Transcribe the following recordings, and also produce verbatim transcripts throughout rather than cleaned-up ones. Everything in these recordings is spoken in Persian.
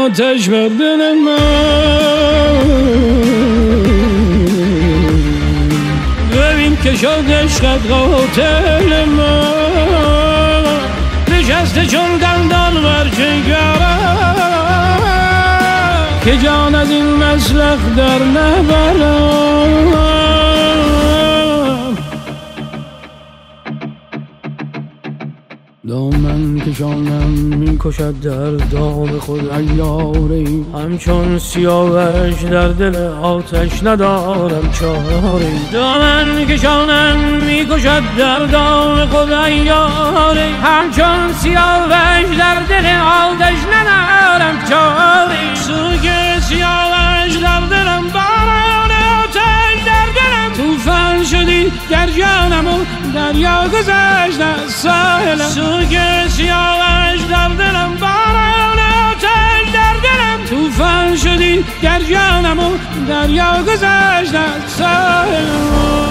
آتش بر دل من، ببین که شد عشقت قاتل من، نشسته چون دندان بر جگرم که جان از این مسلخ در نبرم. دامن کشانم می کشد در دام خود عیاری، همچون سیاوش در دل آتش ندارم چاری. دامن کشانم می کشد در دام خود عیاری، همچون سیاوش در دل آتش ندارم چاری. سوگ سیاوش در دلم باران آتش در دلم، توفان شدی در جانم و دریا گذشت از ساحلم. سوگ سیاوش در دلم باران آتش در دلم، توفان شدی در جانم و دریا گذشت از ساحلم.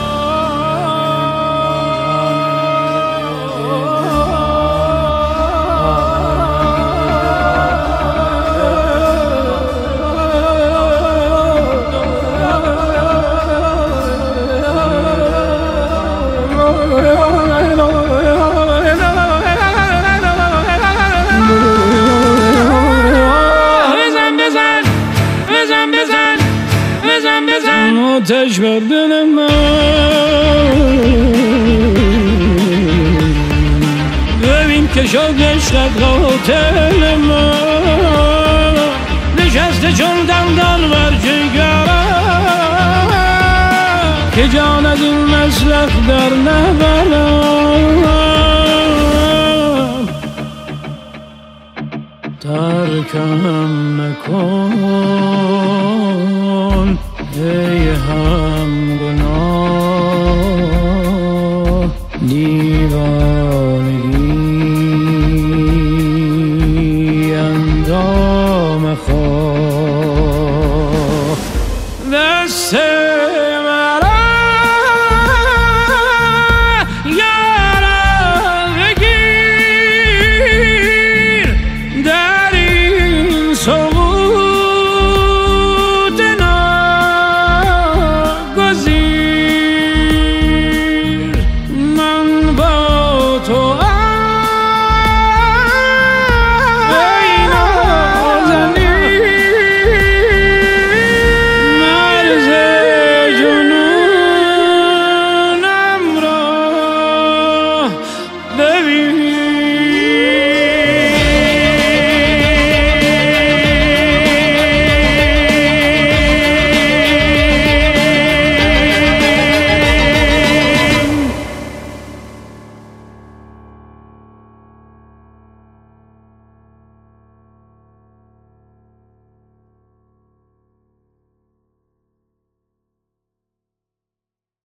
آتش بر دل من، ببین که شد عشقت قاتل من، نشسته چون دندان بر جگرم که جان از این مسلخ در نبرم. ترکم نکن ای هم گناه، دیوانگی اندام خواه. دست مرا یارم بگیر در این سقوط ناگزیر. من با تو ای نازنین، مرز جنونم را ببین